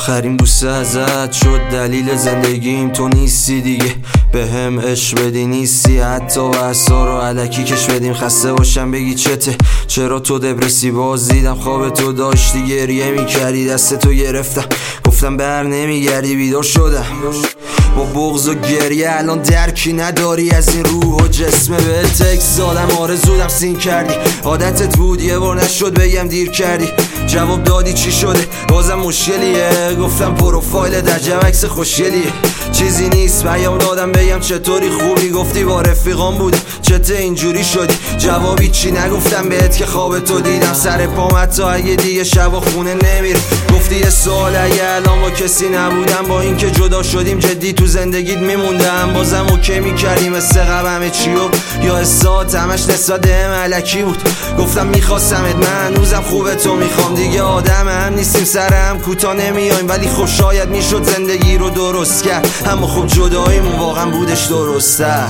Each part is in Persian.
آخرین بوسه ازت شد دلیل زندگیم، تو نیستی دیگه به هم عشق بدی نیستی، حتی وحسا رو علکی کش بدیم. خسته باشم بگی چته، چرا تو دبرسی؟ باز دیدم خواب تو داشتی گریه میکردی، دست تو گرفتم گفتم بر نمیگردی. بیدار شدم با بغض و گریه، الان درکی نداری از این روح و جسمه. به تکس زادم آرزودم سین کردی، عادتت بود یه بار نشد بگم دیر کردی. جواب دادی چی شده بازم مشکلیه، گفتم پروفایل عجب عکس خوشگلیه. چیزی نیست پیام دادم بگم چطوری خوبی، گفتی با رفیقام بودم چته اینجوری شدی. جوابی چی نگفتم بهت که خواب تو دیدم سر پام، حتی اگه دیگه شب و خونه نمیره. گفتی یه سوال اگه الان با کسی نبودم، با اینکه جدا شدیم جدی تو زندگیت میموندم، بازم اوکی میکردی مثل قبل همه چیو، یا حسات همش نسبت به ملکی بود. گفتم میخواستمت من هنوزم خوبه تو میخوام، دیگه آدم هم نیستیم سرم کوتا نمیایم، ولی خب شاید میشد زندگی رو درست کرد. اما خب جداییمون واقعا بودش درست‌تر.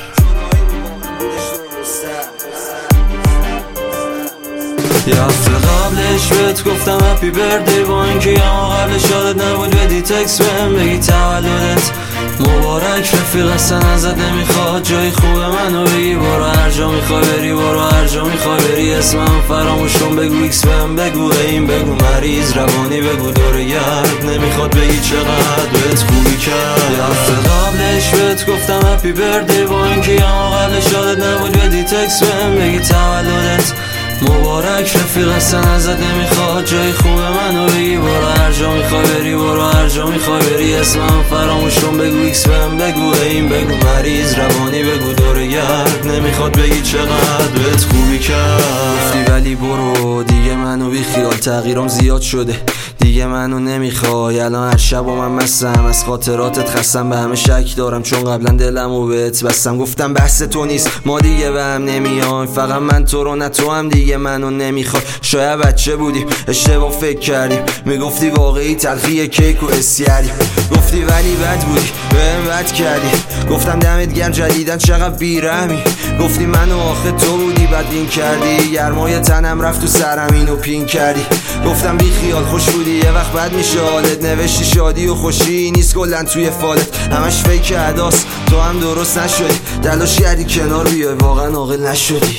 یه هفته قبلش بهت گفتم هپی بردی، با اینکه اما قبلش یادت نبود بدی تکس بهم بگی تولدت مبارک. رفیق اصلا ازت نمیخواد جای خوب منو بگی، برو هر جا میخوای بری، برو هر جا میخوای بری. اسمم فراموش کن بگو ایکس بهم بگو، این بگو مریض روانی بگو دور گرد، نمیخواد بگی چقدر بهت خوبی کرد. یه هفته قبلش بهت گفتم هپی بردی، با اینکه اما قبلش یادت نبود بدی تکس بهم بگی تولدت مبارک. رفیق اصلا ازت نمیخواد جای خوب منو بگی، برو هر جا میخوای بری، برو هر جا میخوای بری. اسمم فراموش کن بگو ایکس بهم بگو، این بگو مریض روانی بگو دور گرد، نمیخواد بگی چقدر بهت خوبی کرد. گفتی ولی برو دیگه منو بی خیال، تغییرم زیاد شده دیگه منو نمیخوای. الان هر شب و من مستم از خاطراتت خستم، به همه شک دارم چون قبلا دلمو بهت بستم. گفتم بحث تو نیست ما دیگه به هم نمیایم، فقط من تو رو نه تو هم دیگه منو نمیخوای. شاید بچه بودیم اشتباه فکر کردیم، میگفتی واقعی تلخی کیک و اسیری. گفتی ولی بد بودی بهم بد کردی، گفتم دمت گرم جدیدن چقدر بیرحمی. گفتی منو آخه تو بودی بد این کردی، گرمای تنم رفت تو سرم اینو پین کردی. گفتم بی خیال خوش بودی یه وقت بد میشه حالت، نوشتی شادی و خوشی نیست کلن توی فالت، همش فیک اداست تو هم درست نشدی. تلاش کردی کنار بیای واقعا عاقل نشدی.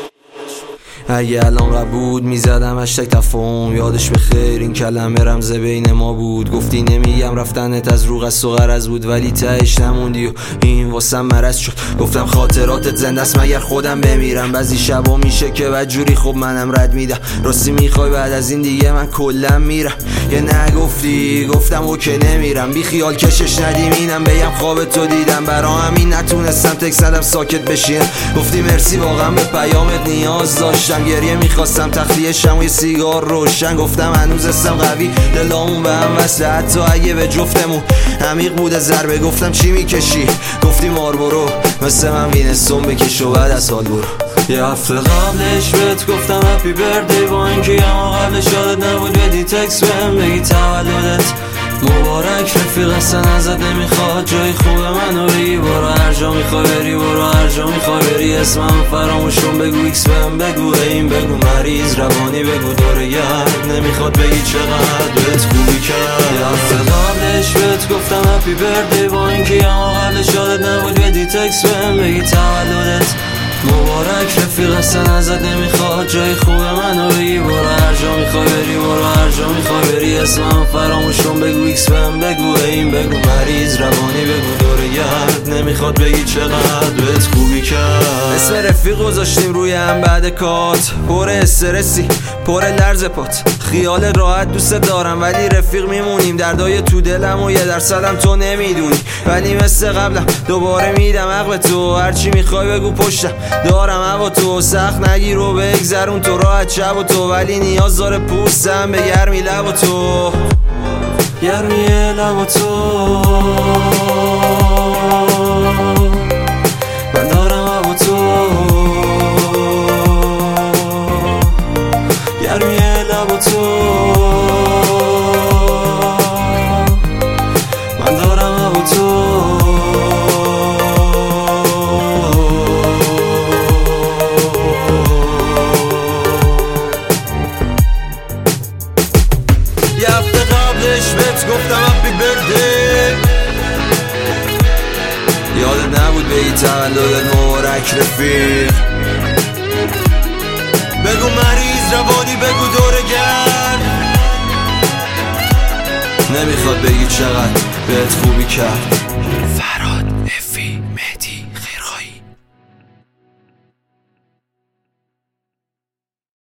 اگه الان قبول میزدم هشتگ تفاهم، یادش بخیر این کلمه رمز بین ما بود. گفتی نمیگم رفتنت از رو قصد و غرض بود، ولی تهش نموندی و این واسم مرض شد. گفتم خاطراتت زنده است مگر خودم بمیرم، بعضی شبا میشه که بدجوری خب منم رد میدم. راستی میخوای بعد از این دیگه من کلا میرم؟ یه نگفتی گفتم اوکی نمیرم، بی خیال کشش ندیم اینم بگم خواب تو دیدم، برا همین نتونستم تک زدم ساکت بشینم. گفتی مرسی واقعا به پیامت نیاز داشتم، گریه میخواستم تخلیه شم و یه سیگار روشن. گفتم هنوز استم قوی دلامون به هم وصله، حتی اگه به جفتمون عمیق بوده ضربه. گفتم چی میکشی؟ گفتی مار برو مثل من وینستون بکش و بعد از حال برو. یه هفته قبلش بهت گفتم هپی بردی، با اینکه اما قبلش یادت نبود بدی تکس بهم بگی تولدت مبارک. رفیق اصلا ازت نمیخواد جای خوب منو بگی، برو هر جا میخوای بری، برو هر جا میخوای بری. اسمم فراموش کن بگو ایکس بهم بگو، این بگو مریض روانی بگو دور گرد، نمیخواد بگی چقدر بهت خوبی کرد. یه هفته قبلش بهت گفتم هپی بردی، با اینکه اما قبلش یادت نبود بدی تکس بهم بگی تولدت مبارک. رفیق اصلا ازت نمیخواد جای خوب منو بگی، برو هر جا میخوای بری، برو هر جا میخوای بری. اسمم فراموش کن بگو ایکس بهم بگو، این بگو مریض روانی بگو دور گرد، نمیخواد بگی چقدر بهت خوبی کرد. اسم رفیق گذاشتیم روی هم بعد کات، پر استرسی پر لرز پات، خیال راحت دوست دارم ولی رفیق میمونیم. دردای تو دلم و 1% تو نمیدونی، ولی مثل قبلم دوباره میدم حق به تو. هرچی میخوای بگو پشتم دارم هوا تو، سخت نگیر و بگذرون تو راحت شب و تو، ولی نیاز داره پوستم به گرمی لب و تو، گرمی لب و تو. من دارم هوا تو، گرمی لب و تو. من دارم هوا تو. یه هفته قبلش بهت گفتم هپی بردی، یادت نبود بگی تولدت مبارک رفیق. بگو مریض روانی، بگو دورگرد، نمیخواد بگی چقدر بهت خوبی کرد.